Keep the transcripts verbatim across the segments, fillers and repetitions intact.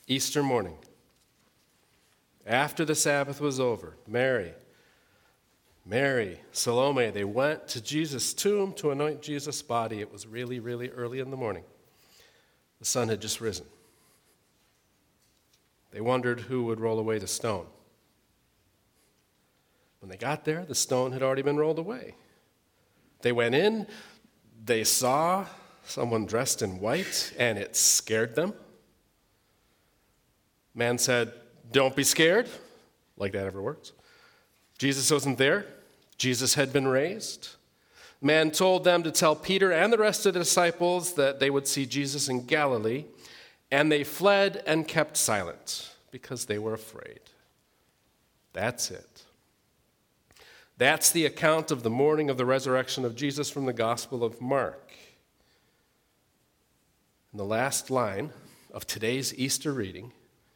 Easter morning, after the Sabbath was over, Mary, Mary, Salome, they went to Jesus' tomb to anoint Jesus' body. It was really, really early in the morning. The sun had just risen. They wondered who would roll away the stone. When they got there, the stone had already been rolled away. They went in, they saw someone dressed in white, and it scared them. Man said, "Don't be scared," like that ever works. Jesus wasn't there. Jesus had been raised. Man told them to tell Peter and the rest of the disciples that they would see Jesus in Galilee, and they fled and kept silent because they were afraid. That's it. That's the account of the morning of the resurrection of Jesus from the Gospel of Mark. And the last line of today's Easter reading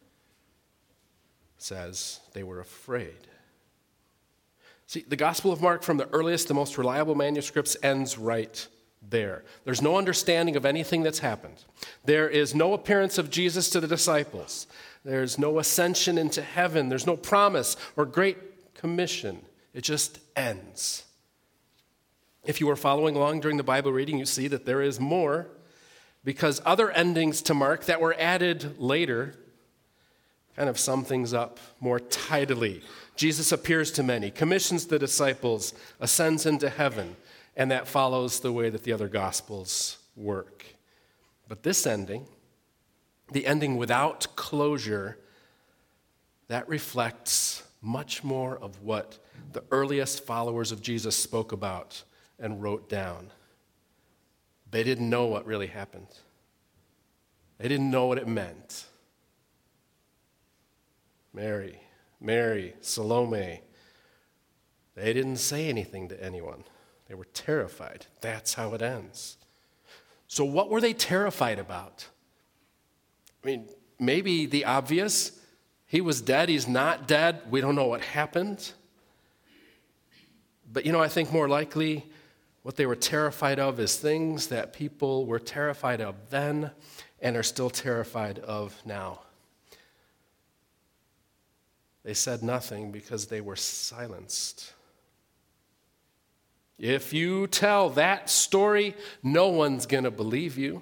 says they were afraid. See, the Gospel of Mark, from the earliest, the most reliable manuscripts, ends right there. There's no understanding of anything that's happened. There is no appearance of Jesus to the disciples. There's no ascension into heaven. There's no promise or great commission. It just ends. If you were following along during the Bible reading, you see that there is more, because other endings to Mark that were added later kind of sum things up more tidily. Jesus appears to many, commissions the disciples, ascends into heaven, and that follows the way that the other Gospels work. But this ending, the ending without closure, that reflects much more of what the earliest followers of Jesus spoke about and wrote down. They didn't know what really happened. They didn't know what it meant. Mary, Mary, Salome, they didn't say anything to anyone. They were terrified. That's how it ends. So what were they terrified about? I mean, maybe the obvious. He was dead. He's not dead. We don't know what happened. But, you know, I think more likely what they were terrified of is things that people were terrified of then and are still terrified of now. They said nothing because they were silenced. If you tell that story, no one's going to believe you.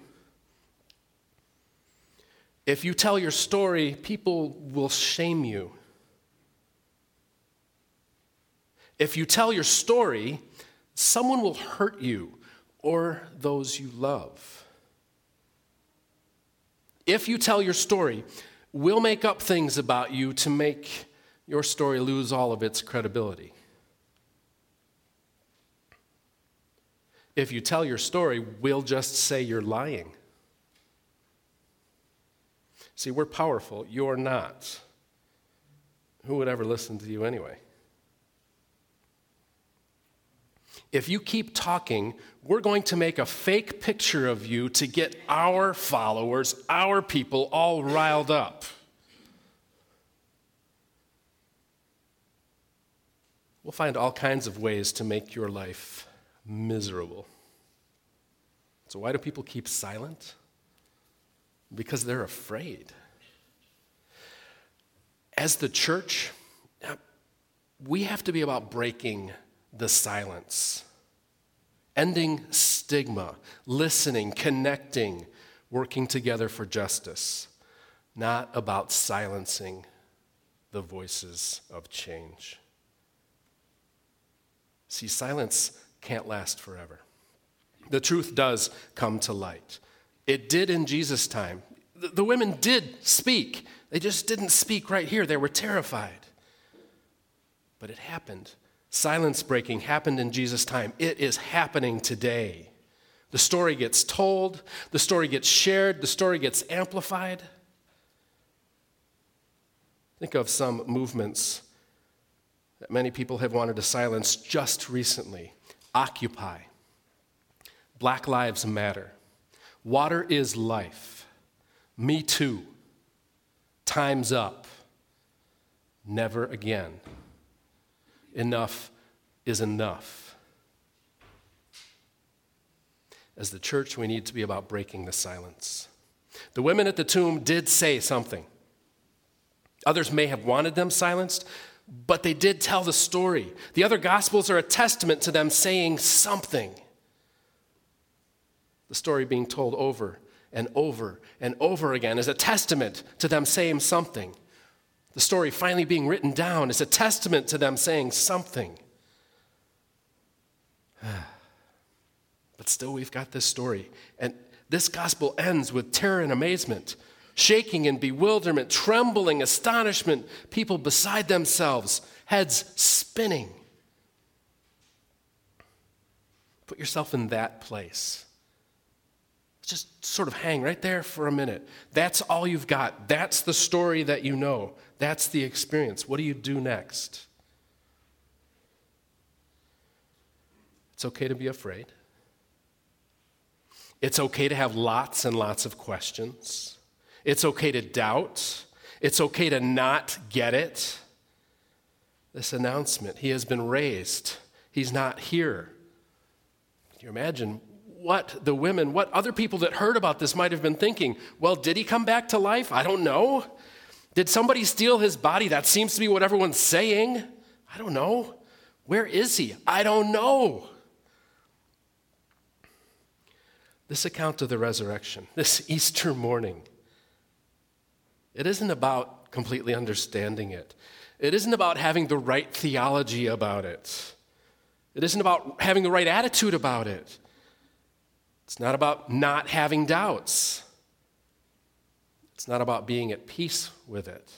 If you tell your story, people will shame you. If you tell your story, someone will hurt you or those you love. If you tell your story, we'll make up things about you to make your story lose all of its credibility. If you tell your story, we'll just say you're lying. See, we're powerful. You're not. Who would ever listen to you anyway? If you keep talking, we're going to make a fake picture of you to get our followers, our people, all riled up. We'll find all kinds of ways to make your life miserable. So why do people keep silent? Because they're afraid. As the church, we have to be about breaking the silence, ending stigma, listening, connecting, working together for justice, not about silencing the voices of change. See, silence can't last forever. The truth does come to light. It did in Jesus' time. The, the women did speak. They just didn't speak right here. They were terrified. But it happened. Silence breaking happened in Jesus' time. It is happening today. The story gets told. The story gets shared. The story gets amplified. Think of some movements that many people have wanted to silence just recently. Occupy. Black Lives Matter. Water is life. Me Too. Time's up. Never again. Enough is enough. As the church, we need to be about breaking the silence. The women at the tomb did say something. Others may have wanted them silenced, but they did tell the story. The other Gospels are a testament to them saying something. The story being told over and over and over again is a testament to them saying something. The story finally being written down is a testament to them saying something. But still, we've got this story. And this gospel ends with terror and amazement, shaking in bewilderment, trembling, astonishment, people beside themselves, heads spinning. Put yourself in that place. Just sort of hang right there for a minute. That's all you've got. That's the story that you know. That's the experience. What do you do next? It's okay to be afraid. It's okay to have lots and lots of questions. It's okay to doubt. It's okay to not get it. This announcement, he has been raised. He's not here. Can you imagine what the women, what other people that heard about this might have been thinking? Well, did he come back to life? I don't know. Did somebody steal his body? That seems to be what everyone's saying. I don't know. Where is he? I don't know. This account of the resurrection, this Easter morning, it isn't about completely understanding it. It isn't about having the right theology about it. It isn't about having the right attitude about it. It's not about not having doubts. It's not about being at peace with it.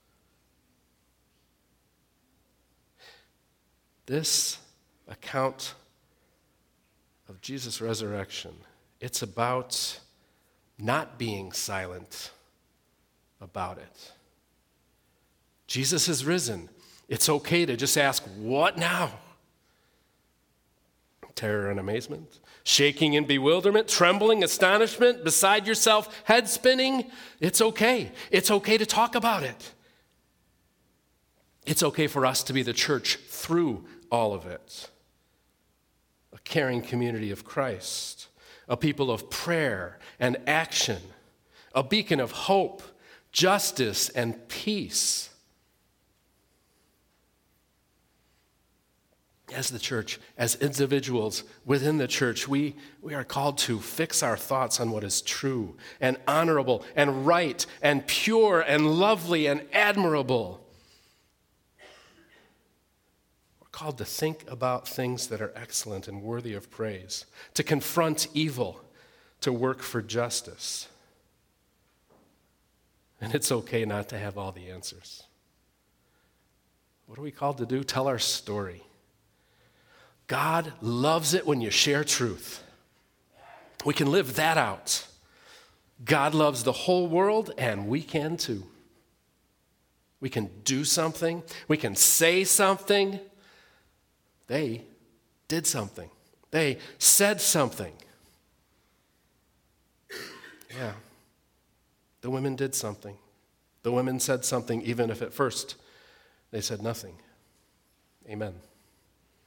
This account of Jesus' resurrection, it's about not being silent about it. Jesus is risen. It's okay to just ask, what now? Terror and amazement, shaking in bewilderment, trembling, astonishment, beside yourself, head spinning. It's okay. It's okay to talk about it. It's okay for us to be the church through all of it. A caring community of Christ, a people of prayer and action, a beacon of hope, justice, and peace. As the church, as individuals within the church, we, we are called to fix our thoughts on what is true and honorable and right and pure and lovely and admirable. We're called to think about things that are excellent and worthy of praise, to confront evil, to work for justice. And it's okay not to have all the answers. What are we called to do? Tell our story. God loves it when you share truth. We can live that out. God loves the whole world, and we can too. We can do something. We can say something. They did something. They said something. Yeah. The women did something. The women said something, even if at first they said nothing. Amen.